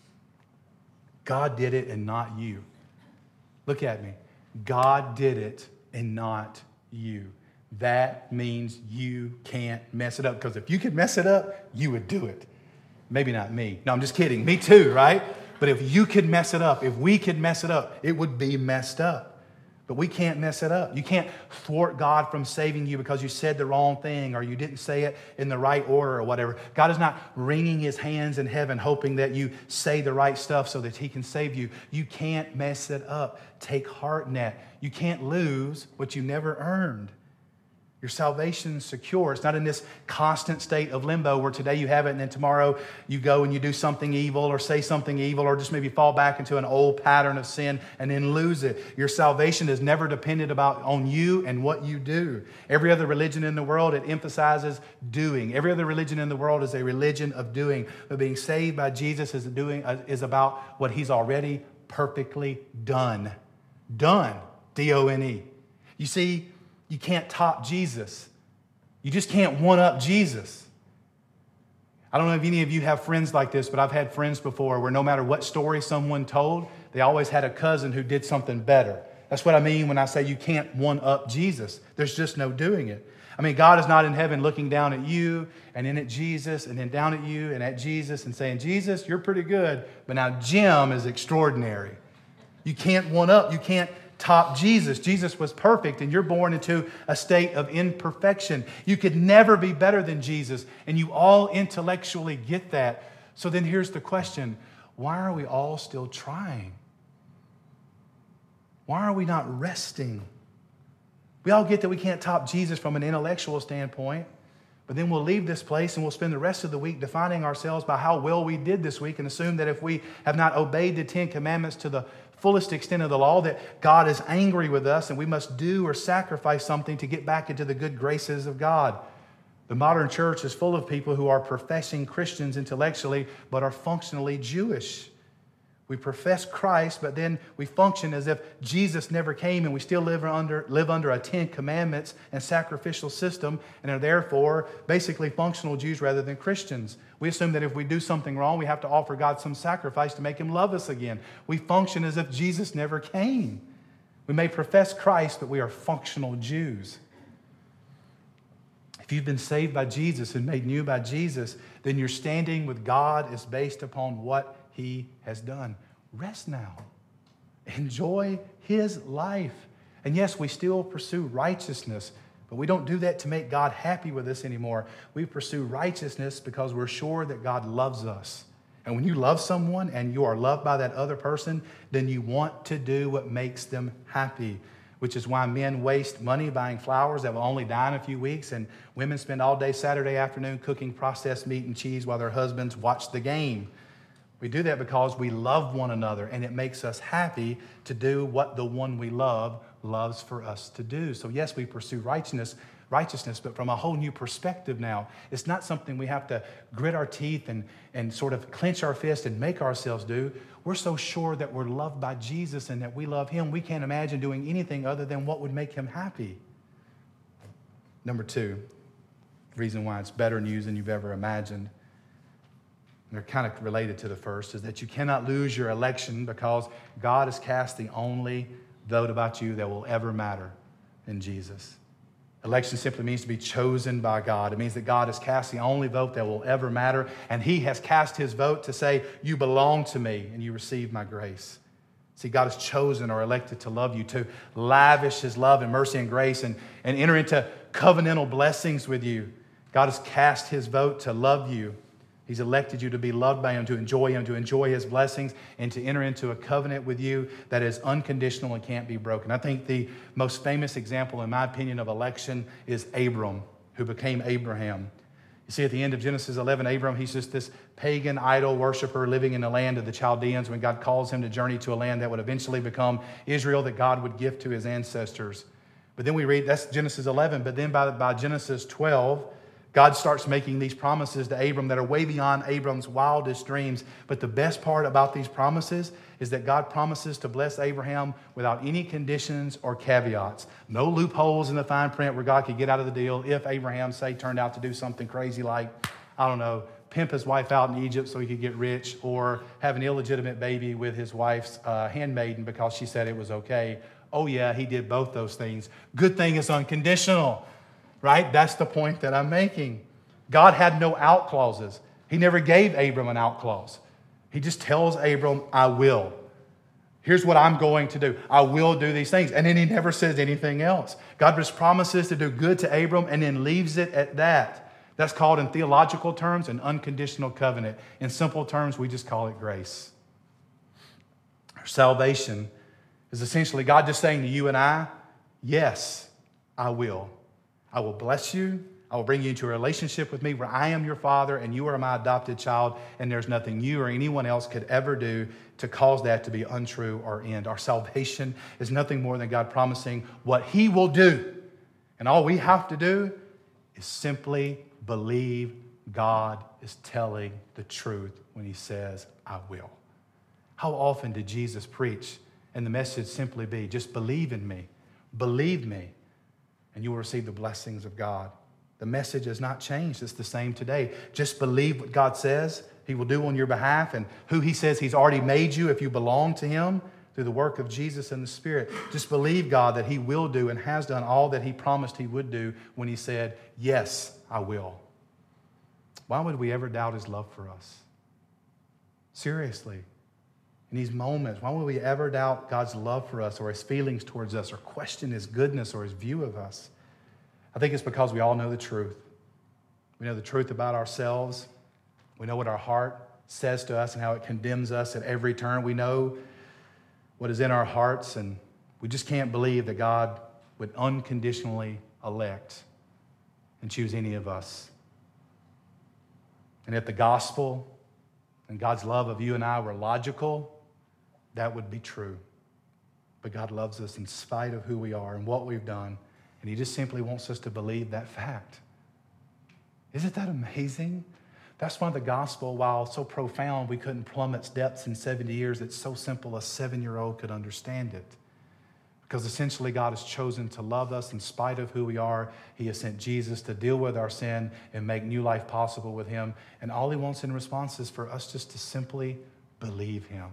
God did it and not you. Look at me. God did it and not you. That means you can't mess it up, because if you could mess it up, you would do it. Maybe not me. No, I'm just kidding. Me too, right? But if you could mess it up, if we could mess it up, it would be messed up. But we can't mess it up. You can't thwart God from saving you because you said the wrong thing or you didn't say it in the right order or whatever. God is not wringing His hands in heaven hoping that you say the right stuff so that He can save you. You can't mess it up. Take heart in that. You can't lose what you never earned. Your salvation is secure. It's not in this constant state of limbo where today you have it and then tomorrow you go and you do something evil or say something evil or just maybe fall back into an old pattern of sin and then lose it. Your salvation is never dependent about on you and what you do. Every other religion in the world, it emphasizes doing. Every other religion in the world is a religion of doing. But being saved by Jesus is doing is about what He's already perfectly done. Done. D O N E. You see, you can't top Jesus. You just can't one-up Jesus. I don't know if any of you have friends like this, but I've had friends before where no matter what story someone told, they always had a cousin who did something better. That's what I mean when I say you can't one-up Jesus. There's just no doing it. I mean, God is not in heaven looking down at you and then at Jesus and then down at you and at Jesus and saying, Jesus, you're pretty good, but now Jim is extraordinary. You can't one-up. You can't top Jesus. Jesus was perfect, and you're born into a state of imperfection. You could never be better than Jesus, and you all intellectually get that. So then here's the question. Why are we all still trying? Why are we not resting? We all get that we can't top Jesus from an intellectual standpoint, but then we'll leave this place and we'll spend the rest of the week defining ourselves by how well we did this week and assume that if we have not obeyed the Ten Commandments to the fullest extent of the law, that God is angry with us and we must do or sacrifice something to get back into the good graces of God. The modern church is full of people who are professing Christians intellectually but are functionally Jewish. We profess Christ, but then we function as if Jesus never came, and we still live under, live under a Ten Commandments and sacrificial system and are therefore basically functional Jews rather than Christians. We assume that if we do something wrong, we have to offer God some sacrifice to make Him love us again. We function as if Jesus never came. We may profess Christ, but we are functional Jews. If you've been saved by Jesus and made new by Jesus, then your standing with God is based upon what He has done. Rest now. Enjoy His life. And yes, we still pursue righteousness, but we don't do that to make God happy with us anymore. We pursue righteousness because we're sure that God loves us. And when you love someone and you are loved by that other person, then you want to do what makes them happy, which is why men waste money buying flowers that will only die in a few weeks, and women spend all day Saturday afternoon cooking processed meat and cheese while their husbands watch the game. We do that because we love one another, and it makes us happy to do what the one we love loves for us to do. So yes, we pursue righteousness, righteousness, but from a whole new perspective now. It's not something we have to grit our teeth and, and sort of clench our fist and make ourselves do. We're so sure that we're loved by Jesus and that we love Him, we can't imagine doing anything other than what would make Him happy. Number two, the reason why it's better news than you've ever imagined. they're kind of related to the first, is that you cannot lose your election because God has cast the only vote about you that will ever matter in Jesus. Election simply means to be chosen by God. It means that God has cast the only vote that will ever matter, and He has cast His vote to say, you belong to me and you receive my grace. See, God has chosen or elected to love you, to lavish His love and mercy and grace and, and enter into covenantal blessings with you. God has cast His vote to love you. He's elected you to be loved by Him, to enjoy Him, to enjoy His blessings, and to enter into a covenant with you that is unconditional and can't be broken. I think the most famous example, in my opinion, of election is Abram, who became Abraham. You see, at the end of Genesis eleven, Abram, he's just this pagan idol worshiper living in the land of the Chaldeans when God calls him to journey to a land that would eventually become Israel, that God would give to his ancestors. But then we read, that's Genesis eleven, but then by, by Genesis twelve, God starts making these promises to Abram that are way beyond Abram's wildest dreams. But the best part about these promises is that God promises to bless Abraham without any conditions or caveats. No loopholes in the fine print where God could get out of the deal if Abraham, say, turned out to do something crazy like, I don't know, pimp his wife out in Egypt so he could get rich, or have an illegitimate baby with his wife's uh, handmaiden because she said it was okay. Oh yeah, he did both those things. Good thing it's unconditional. Right? That's the point that I'm making. God had no out clauses. He never gave Abram an out clause. He just tells Abram, I will. Here's what I'm going to do. I will do these things. And then He never says anything else. God just promises to do good to Abram and then leaves it at that. That's called, in theological terms, an unconditional covenant. In simple terms, we just call it grace. Salvation is essentially God just saying to you and I, yes, I will. I will bless you. I will bring you into a relationship with me where I am your father and you are my adopted child, and there's nothing you or anyone else could ever do to cause that to be untrue or end. Our salvation is nothing more than God promising what He will do. And all we have to do is simply believe God is telling the truth when He says, I will. How often did Jesus preach and the message simply be, just believe in me, believe me, and you will receive the blessings of God? The message has not changed. It's the same today. Just believe what God says He will do on your behalf and who He says He's already made you if you belong to Him through the work of Jesus and the Spirit. Just believe God that He will do and has done all that He promised He would do when He said, yes, I will. Why would we ever doubt His love for us? Seriously. In these moments, why would we ever doubt God's love for us or His feelings towards us or question His goodness or His view of us? I think it's because we all know the truth. We know the truth about ourselves. We know what our heart says to us and how it condemns us at every turn. We know what is in our hearts, and we just can't believe that God would unconditionally elect and choose any of us. And if the gospel and God's love of you and I were logical, that would be true. But God loves us in spite of who we are and what we've done, and He just simply wants us to believe that fact. Isn't that amazing? That's why the gospel, while so profound we couldn't plumb its depths in seventy years, it's so simple a seven-year-old could understand it. Because essentially God has chosen to love us in spite of who we are. He has sent Jesus to deal with our sin and make new life possible with Him. And all He wants in response is for us just to simply believe Him.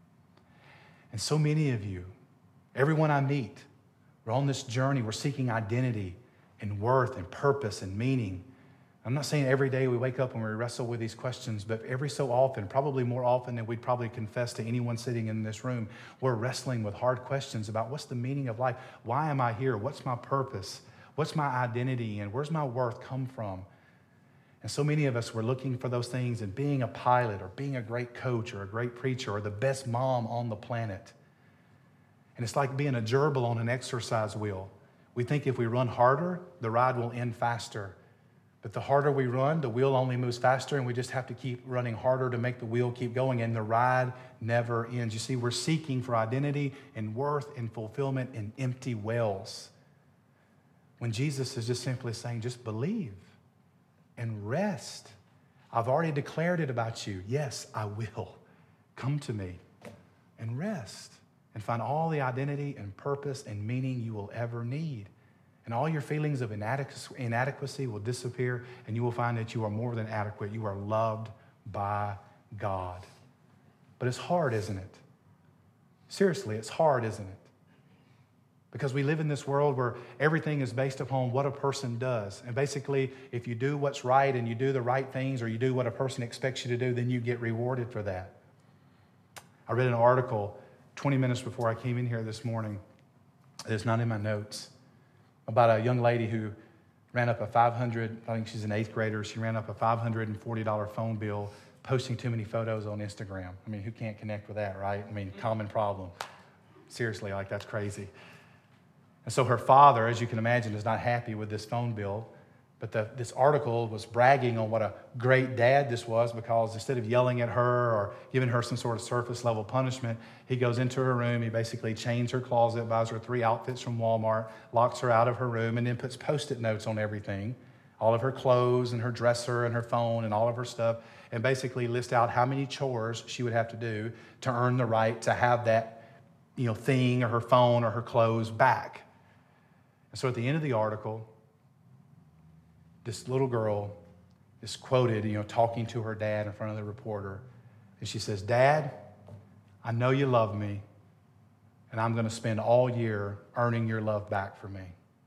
And so many of you, everyone I meet, we're on this journey. We're seeking identity and worth and purpose and meaning. I'm not saying every day we wake up and we wrestle with these questions, but every so often, probably more often than we'd probably confess to anyone sitting in this room, we're wrestling with hard questions about what's the meaning of life? Why am I here? What's my purpose? What's my identity? And where's my worth come from? And so many of us were looking for those things in being a pilot or being a great coach or a great preacher or the best mom on the planet. And it's like being a gerbil on an exercise wheel. We think if we run harder, the ride will end faster. But the harder we run, the wheel only moves faster, and we just have to keep running harder to make the wheel keep going, and the ride never ends. You see, we're seeking for identity and worth and fulfillment in empty wells, when Jesus is just simply saying, just believe and rest. I've already declared it about you. Yes, I will. Come to me and rest and find all the identity and purpose and meaning you will ever need. And all your feelings of inadequacy will disappear, and you will find that you are more than adequate. You are loved by God. But it's hard, isn't it? Seriously, it's hard, isn't it? Because we live in this world where everything is based upon what a person does. And basically, if you do what's right and you do the right things, or you do what a person expects you to do, then you get rewarded for that. I read an article twenty minutes before I came in here this morning. It's not in my notes. About a young lady who ran up a five hundred, I think she's an eighth grader, she ran up a five hundred forty dollars phone bill posting too many photos on Instagram. I mean, who can't connect with that, right? I mean, common problem. Seriously, like that's crazy. And so her father, as you can imagine, is not happy with this phone bill. But the, this article was bragging on what a great dad this was, because instead of yelling at her or giving her some sort of surface level punishment, he goes into her room, he basically chains her closet, buys her three outfits from Walmart, locks her out of her room, and then puts Post-it notes on everything, all of her clothes and her dresser and her phone and all of her stuff, and basically lists out how many chores she would have to do to earn the right to have that, you know, thing or her phone or her clothes back. And so at the end of the article, this little girl is quoted, you know, talking to her dad in front of the reporter. And she says, "Dad, I know you love me, and I'm going to spend all year earning your love back for me."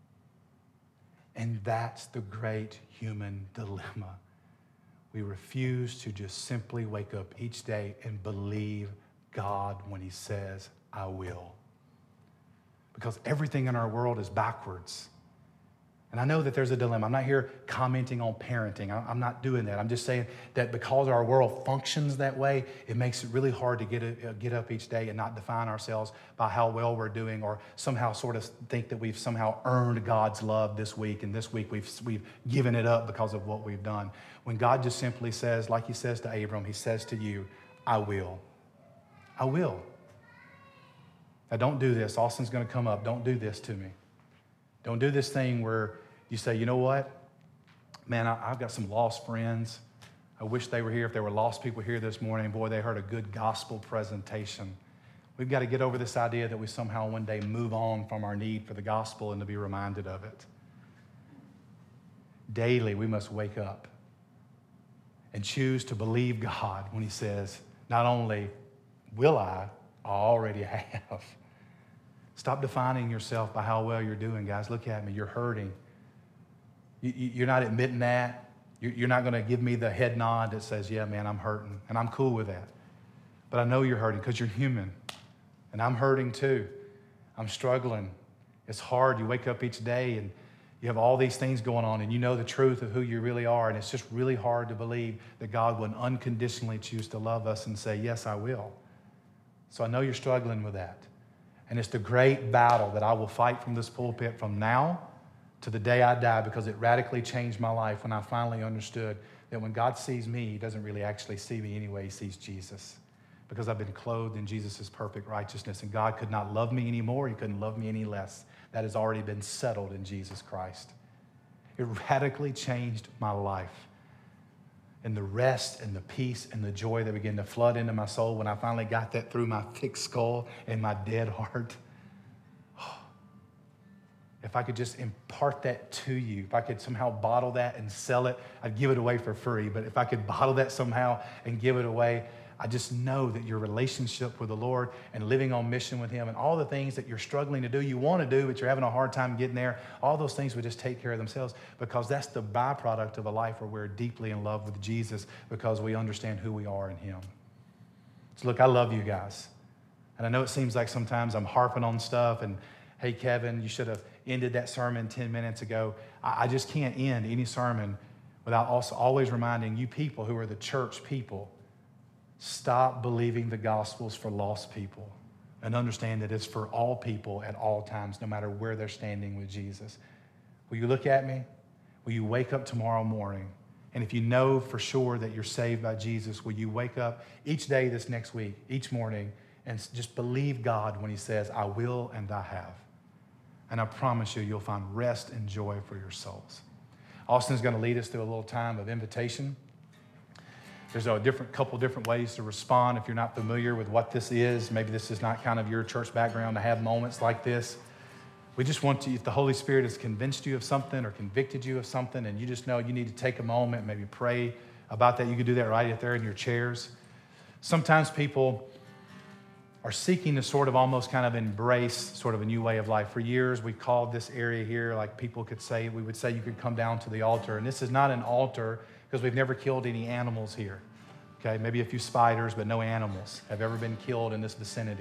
And that's the great human dilemma. We refuse to just simply wake up each day and believe God when He says, "I will." Because everything in our world is backwards. And I know that there's a dilemma. I'm not here commenting on parenting. I'm not doing that. I'm just saying that because our world functions that way, it makes it really hard to get, a, get up each day and not define ourselves by how well we're doing, or somehow sort of think that we've somehow earned God's love this week, and this week we've, we've given it up because of what we've done. When God just simply says, like He says to Abram, He says to you, "I will. I will." Now don't do this. Austin's going to come up. Don't do this to me. Don't do this thing where you say, "You know what? Man, I, I've got some lost friends. I wish they were here." If there were lost people here this morning, boy, they heard a good gospel presentation. We've got to get over this idea that we somehow one day move on from our need for the gospel and to be reminded of it. Daily, we must wake up and choose to believe God when He says, not only will I, I already have. Stop defining yourself by how well you're doing, guys. Look at me. You're hurting. You're not admitting that. You're not going to give me the head nod that says, "Yeah, man, I'm hurting." And I'm cool with that. But I know you're hurting because you're human. And I'm hurting too. I'm struggling. It's hard. You wake up each day and you have all these things going on, and you know the truth of who you really are. And it's just really hard to believe that God would unconditionally choose to love us and say, "Yes, I will." So I know you're struggling with that. And it's the great battle that I will fight from this pulpit from now to the day I die, because it radically changed my life when I finally understood that when God sees me, He doesn't really actually see me anyway. He sees Jesus, because I've been clothed in Jesus' perfect righteousness. And God could not love me anymore. He couldn't love me any less. That has already been settled in Jesus Christ. It radically changed my life. And the rest and the peace and the joy that began to flood into my soul when I finally got that through my thick skull and my dead heart. If I could just impart that to you, if I could somehow bottle that and sell it, I'd give it away for free. But if I could bottle that somehow and give it away, I just know that your relationship with the Lord and living on mission with Him and all the things that you're struggling to do, you want to do, but you're having a hard time getting there, all those things would just take care of themselves, because that's the byproduct of a life where we're deeply in love with Jesus, because we understand who we are in Him. So look, I love you guys. And I know it seems like sometimes I'm harping on stuff and, "Hey, Kevin, you should have ended that sermon ten minutes ago." I, I just can't end any sermon without also always reminding you people who are the church people, stop believing the gospel's for lost people, and understand that it's for all people at all times, no matter where they're standing with Jesus. Will you look at me? Will you wake up tomorrow morning? And if you know for sure that you're saved by Jesus, will you wake up each day this next week, each morning, and just believe God when He says, "I will and I have"? And I promise you, you'll find rest and joy for your souls. Austin's going to lead us through a little time of invitation. There's a different couple different ways to respond if you're not familiar with what this is. Maybe this is not kind of your church background to have moments like this. We just want to, if the Holy Spirit has convinced you of something or convicted you of something, and you just know you need to take a moment and maybe pray about that, you can do that right there in your chairs. Sometimes people are seeking to sort of almost kind of embrace sort of a new way of life. For years, we called this area here, like people could say, we would say you could come down to the altar. And this is not an altar because we've never killed any animals here. Okay, maybe a few spiders, but no animals have ever been killed in this vicinity.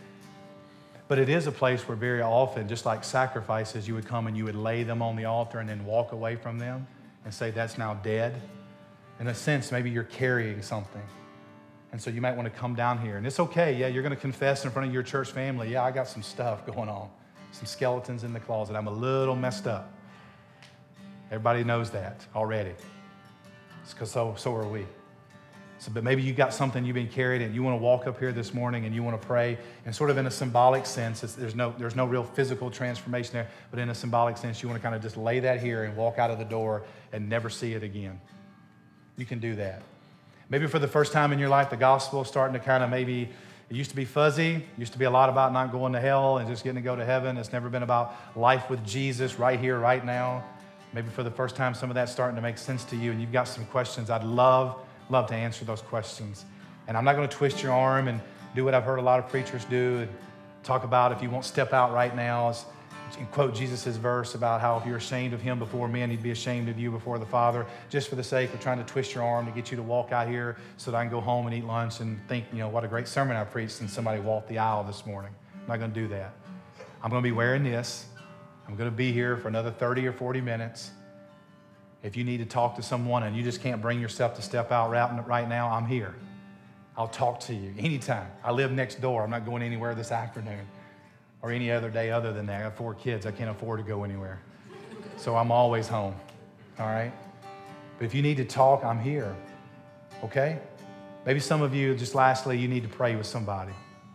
But it is a place where very often, just like sacrifices, you would come and you would lay them on the altar and then walk away from them and say, that's now dead. In a sense, maybe you're carrying something. And so you might want to come down here. And it's okay, yeah, you're going to confess in front of your church family, yeah, I got some stuff going on, some skeletons in the closet. I'm a little messed up. Everybody knows that already. It's because so, so are we. So, but maybe you got something you've been carried and you want to walk up here this morning and you want to pray. And sort of in a symbolic sense, it's, there's, no, there's no real physical transformation there, but in a symbolic sense, you want to kind of just lay that here and walk out of the door and never see it again. You can do that. Maybe for the first time in your life, the gospel is starting to kind of maybe, it used to be fuzzy. It used to be a lot about not going to hell and just getting to go to heaven. It's never been about life with Jesus right here, right now. Maybe for the first time, some of that's starting to make sense to you and you've got some questions. I'd love, love to answer those questions. And I'm not going to twist your arm and do what I've heard a lot of preachers do and talk about if you won't step out right now. And quote Jesus' verse about how if you're ashamed of him before men, he'd be ashamed of you before the Father, just for the sake of trying to twist your arm to get you to walk out here so that I can go home and eat lunch and think, you know, what a great sermon I preached and somebody walked the aisle this morning. I'm not going to do that. I'm going to be wearing this. I'm going to be here for another thirty or forty minutes. If you need to talk to someone and you just can't bring yourself to step out right now, I'm here. I'll talk to you anytime. I live next door. I'm not going anywhere this afternoon. Or any other day other than that. I have four kids. I can't afford to go anywhere. So I'm always home, all right? But if you need to talk, I'm here, okay? Maybe some of you, just lastly, you need to pray with somebody.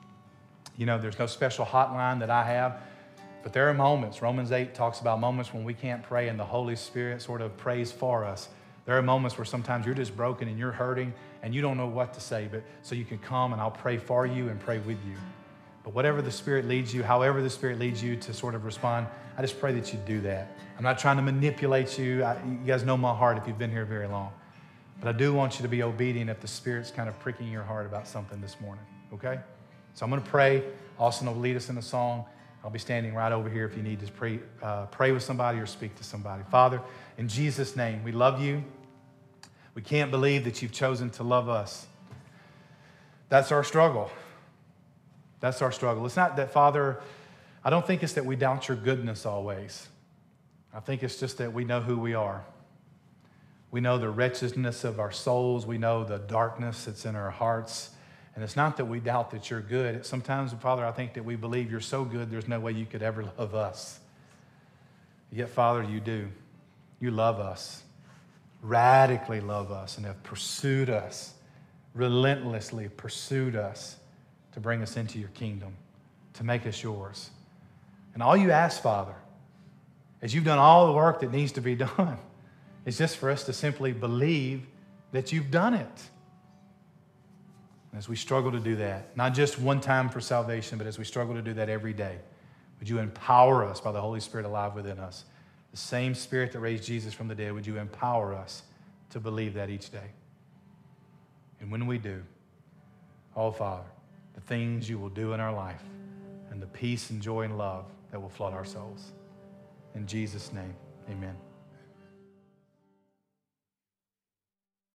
You know, there's no special hotline that I have, but there are moments. Romans eight talks about moments when we can't pray and the Holy Spirit sort of prays for us. There are moments where sometimes you're just broken and you're hurting and you don't know what to say, but so you can come and I'll pray for you and pray with you. But whatever the Spirit leads you, however the Spirit leads you to sort of respond, I just pray that you do that. I'm not trying to manipulate you. I, you guys know my heart if you've been here very long. But I do want you to be obedient if the Spirit's kind of pricking your heart about something this morning, okay? So I'm going to pray. Austin will lead us in a song. I'll be standing right over here if you need to pray, uh, pray with somebody or speak to somebody. Father, in Jesus' name, we love you. We can't believe that you've chosen to love us. That's our struggle. That's our struggle. It's not that, Father, I don't think it's that we doubt your goodness always. I think it's just that we know who we are. We know the wretchedness of our souls. We know the darkness that's in our hearts. And it's not that we doubt that you're good. Sometimes, Father, I think that we believe you're so good, there's no way you could ever love us. Yet, Father, you do. You love us, radically love us, and have pursued us, relentlessly pursued us, to bring us into your kingdom, to make us yours. And all you ask, Father, is you've done all the work that needs to be done. It's just for us to simply believe that you've done it. And as we struggle to do that, not just one time for salvation, but as we struggle to do that every day, would you empower us by the Holy Spirit alive within us? The same Spirit that raised Jesus from the dead, would you empower us to believe that each day? And when we do, oh, Father, the things you will do in our life and the peace and joy and love that will flood our souls. In Jesus' name, amen.